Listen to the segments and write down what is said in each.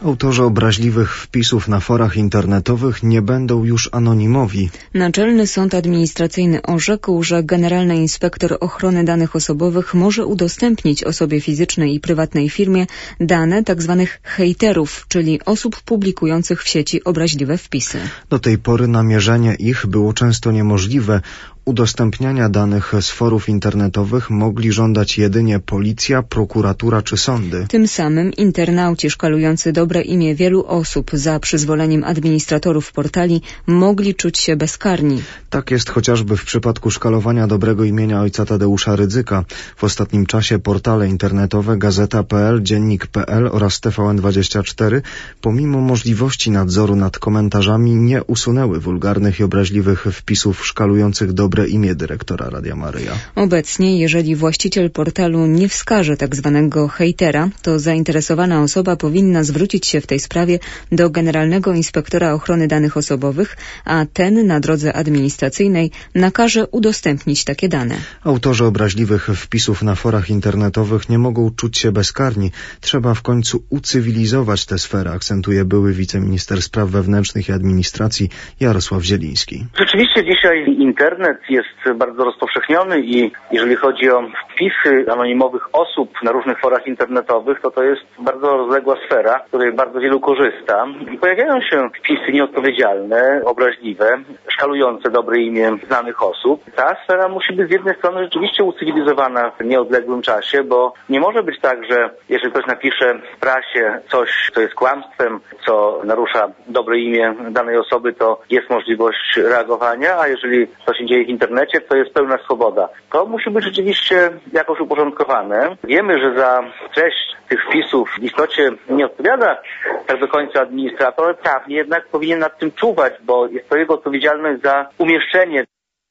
Autorzy obraźliwych wpisów na forach internetowych nie będą już anonimowi. Naczelny Sąd Administracyjny orzekł, że Generalny Inspektor Ochrony Danych Osobowych może udostępnić osobie fizycznej i prywatnej firmie dane tzw. hejterów, czyli osób publikujących w sieci obraźliwe wpisy. Do tej pory namierzenie ich było często niemożliwe. Udostępniania danych z forów internetowych mogli żądać jedynie policja, prokuratura czy sądy. Tym samym internauci szkalujący dobre imię wielu osób za przyzwoleniem administratorów portali mogli czuć się bezkarni. Tak jest chociażby w przypadku szkalowania dobrego imienia ojca Tadeusza Rydzyka. W ostatnim czasie portale internetowe Gazeta.pl, Dziennik.pl oraz TVN24 pomimo możliwości nadzoru nad komentarzami nie usunęły wulgarnych i obraźliwych wpisów szkalujących dobre imię dyrektora Radia Maryja. Obecnie, jeżeli właściciel portalu nie wskaże tzw. hejtera, to zainteresowana osoba powinna zwrócić się w tej sprawie do Generalnego Inspektora Ochrony Danych Osobowych, a ten na drodze administracyjnej nakaże udostępnić takie dane. Autorzy obraźliwych wpisów na forach internetowych nie mogą czuć się bezkarni. Trzeba w końcu ucywilizować tę sferę, akcentuje były wiceminister spraw wewnętrznych i administracji Jarosław Zieliński. Rzeczywiście dzisiaj internet jest bardzo rozpowszechniony i jeżeli chodzi o wpisy anonimowych osób na różnych forach internetowych, to jest bardzo rozległa sfera, z której bardzo wielu korzysta. I pojawiają się wpisy nieodpowiedzialne, obraźliwe, szkalujące dobre imię znanych osób. Ta sfera musi być z jednej strony rzeczywiście ucywilizowana w nieodległym czasie, bo nie może być tak, że jeżeli ktoś napisze w prasie coś, co jest kłamstwem, co narusza dobre imię danej osoby, to jest możliwość reagowania, a jeżeli to się dzieje w internecie, to jest pełna swoboda. To musi być rzeczywiście jakoś uporządkowane. Wiemy, że za treść tych wpisów w istocie nie odpowiada tak do końca administrator, ale prawnie jednak powinien nad tym czuwać, bo jest to jego odpowiedzialność za umieszczenie.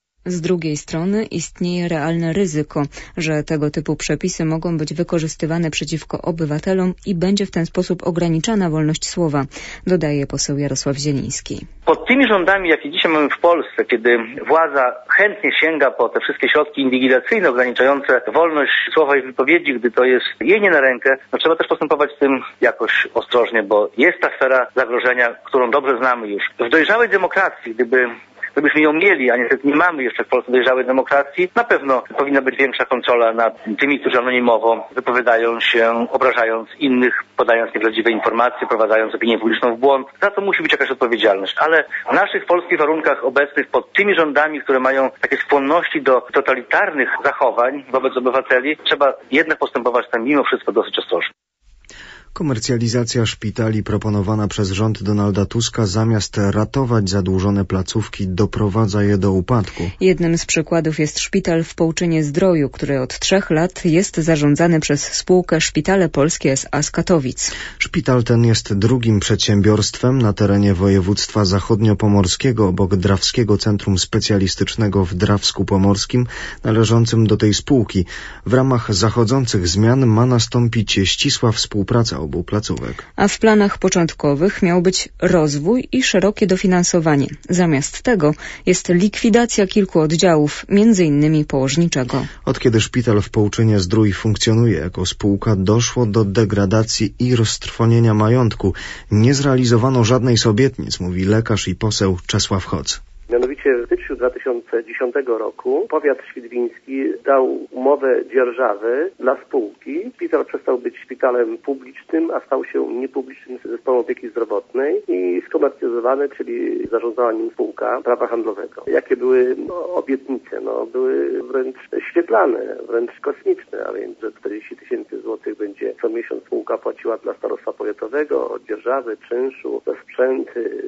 Z drugiej strony istnieje realne ryzyko, że tego typu przepisy mogą być wykorzystywane przeciwko obywatelom i będzie w ten sposób ograniczana wolność słowa, dodaje poseł Jarosław Zieliński. Pod tymi rządami, jakie dzisiaj mamy w Polsce, kiedy władza chętnie sięga po te wszystkie środki inwigilacyjne ograniczające wolność słowa i wypowiedzi, gdy to jest jej nie na rękę, trzeba też postępować z tym jakoś ostrożnie, bo jest ta sfera zagrożenia, którą dobrze znamy już. W dojrzałej demokracji, gdybyśmy ją mieli, a niestety nie mamy jeszcze w Polsce dojrzałej demokracji, na pewno powinna być większa kontrola nad tymi, którzy anonimowo wypowiadają się, obrażając innych, podając nieprawdziwe informacje, prowadzając opinię publiczną w błąd. Za to musi być jakaś odpowiedzialność. Ale w naszych polskich warunkach obecnych, pod tymi rządami, które mają takie skłonności do totalitarnych zachowań wobec obywateli, trzeba jednak postępować tam mimo wszystko dosyć ostrożnie. Komercjalizacja szpitali proponowana przez rząd Donalda Tuska zamiast ratować zadłużone placówki doprowadza je do upadku. Jednym z przykładów jest szpital w Połczynie-Zdroju, który od 3 lat jest zarządzany przez spółkę Szpitale Polskie S.A. z Katowic. Szpital ten jest drugim przedsiębiorstwem na terenie województwa zachodniopomorskiego obok Drawskiego Centrum Specjalistycznego w Drawsku Pomorskim należącym do tej spółki. W ramach zachodzących zmian ma nastąpić ścisła współpraca obu placówek. A w planach początkowych miał być rozwój i szerokie dofinansowanie. Zamiast tego jest likwidacja kilku oddziałów, m.in. położniczego. Od kiedy szpital w Połczynie-Zdrój funkcjonuje jako spółka, doszło do degradacji i roztrwonienia majątku. Nie zrealizowano żadnej z obietnic, mówi lekarz i poseł Czesław Hoc. Mianowicie w styczniu 2010 roku powiat świdwiński dał umowę dzierżawy dla spółki. Szpital przestał być szpitalem publicznym, a stał się niepublicznym zespołem opieki zdrowotnej i skomercjalizowany, czyli zarządzała nim spółka prawa handlowego. Jakie były obietnice? Były wręcz świetlane, wręcz kosmiczne, a więc, że 40 000 złotych będzie co miesiąc spółka płaciła dla starostwa powiatowego od dzierżawy, czynszu, za sprzęt,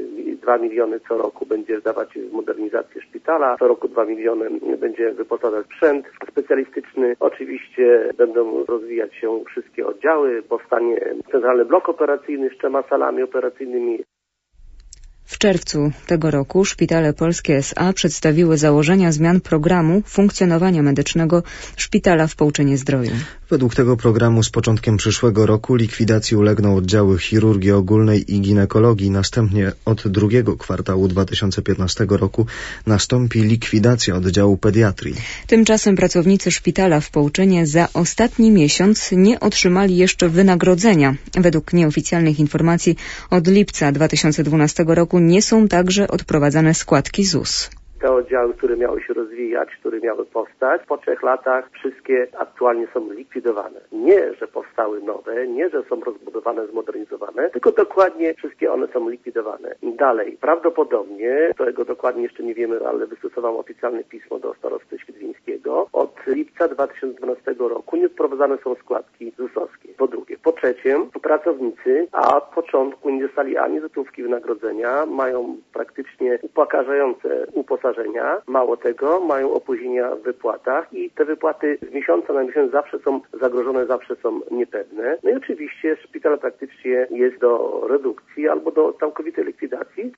2 miliony co roku będzie dawać modernizację szpitala. Co roku 2 miliony będzie wyposażać sprzęt specjalistyczny. Oczywiście będą rozwijać się wszystkie oddziały. Powstanie centralny blok operacyjny z 3 salami operacyjnymi. W czerwcu tego roku Szpitale Polskie S.A. przedstawiły założenia zmian programu funkcjonowania medycznego szpitala w Połczynie-Zdroju. Według tego programu z początkiem przyszłego roku likwidacji ulegną oddziały chirurgii ogólnej i ginekologii. Następnie od drugiego kwartału 2015 roku nastąpi likwidacja oddziału pediatrii. Tymczasem pracownicy szpitala w Połczynie za ostatni miesiąc nie otrzymali jeszcze wynagrodzenia. Według nieoficjalnych informacji od lipca 2012 roku nie są także odprowadzane składki ZUS. Te oddziały, które miały się rozwijać, które miały powstać, po 3 latach wszystkie aktualnie są likwidowane. Nie, że powstały nowe, nie, że są rozbudowane, zmodernizowane, tylko dokładnie wszystkie one są likwidowane. Dalej, prawdopodobnie, którego dokładnie jeszcze nie wiemy, ale wystosował oficjalne pismo do starosty świdwińskiego, od lipca 2012 roku nie odprowadzane są składki ZUS-owskie. Po drugie. Po trzecie, pracownicy, a od początku nie dostali ani złotówki wynagrodzenia, mają praktycznie upokarzające uposażenia. Mało tego, mają opóźnienia w wypłatach i te wypłaty z miesiąca na miesiąc zawsze są zagrożone, zawsze są niepewne. No i oczywiście szpital praktycznie jest do redukcji albo do całkowitej likwidacji.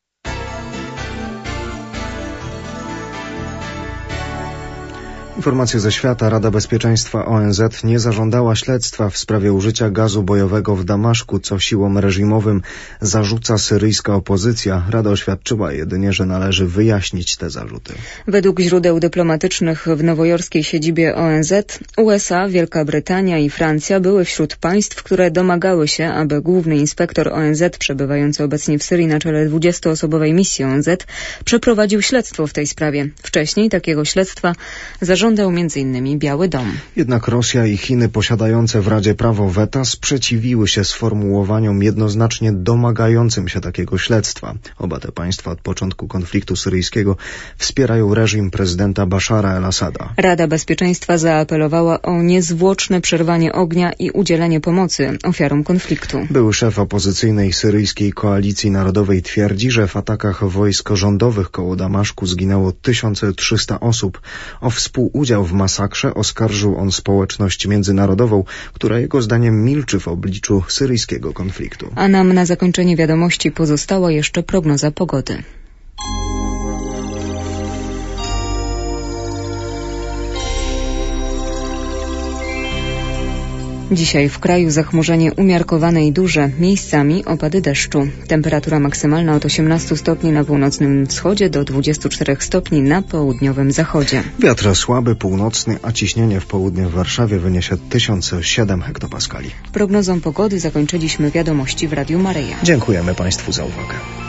Informacje ze świata. Rada Bezpieczeństwa ONZ nie zażądała śledztwa w sprawie użycia gazu bojowego w Damaszku, co siłom reżimowym zarzuca syryjska opozycja. Rada oświadczyła jedynie, że należy wyjaśnić te zarzuty. Według źródeł dyplomatycznych w nowojorskiej siedzibie ONZ, USA, Wielka Brytania i Francja były wśród państw, które domagały się, aby główny inspektor ONZ przebywający obecnie w Syrii na czele 20-osobowej misji ONZ przeprowadził śledztwo w tej sprawie. Wcześniej takiego śledztwa zażądał m.in. Biały Dom. Jednak Rosja i Chiny posiadające w Radzie prawo weta sprzeciwiły się sformułowaniom jednoznacznie domagającym się takiego śledztwa. Oba te państwa od początku konfliktu syryjskiego wspierają reżim prezydenta Bashara el-Assada. Rada Bezpieczeństwa zaapelowała o niezwłoczne przerwanie ognia i udzielenie pomocy ofiarom konfliktu. Były szef opozycyjnej syryjskiej Koalicji Narodowej twierdzi, że w atakach wojsk rządowych koło Damaszku zginęło 1300 osób. O współudział w masakrze oskarżył on społeczność międzynarodową, która jego zdaniem milczy w obliczu syryjskiego konfliktu. A nam na zakończenie wiadomości pozostała jeszcze prognoza pogody. Dzisiaj w kraju zachmurzenie umiarkowane i duże, miejscami opady deszczu. Temperatura maksymalna od 18 stopni na północnym wschodzie do 24 stopni na południowym zachodzie. Wiatr słaby, północny, a ciśnienie w południe w Warszawie wyniesie 1007 hektopaskali. Prognozą pogody zakończyliśmy wiadomości w Radiu Maryja. Dziękujemy Państwu za uwagę.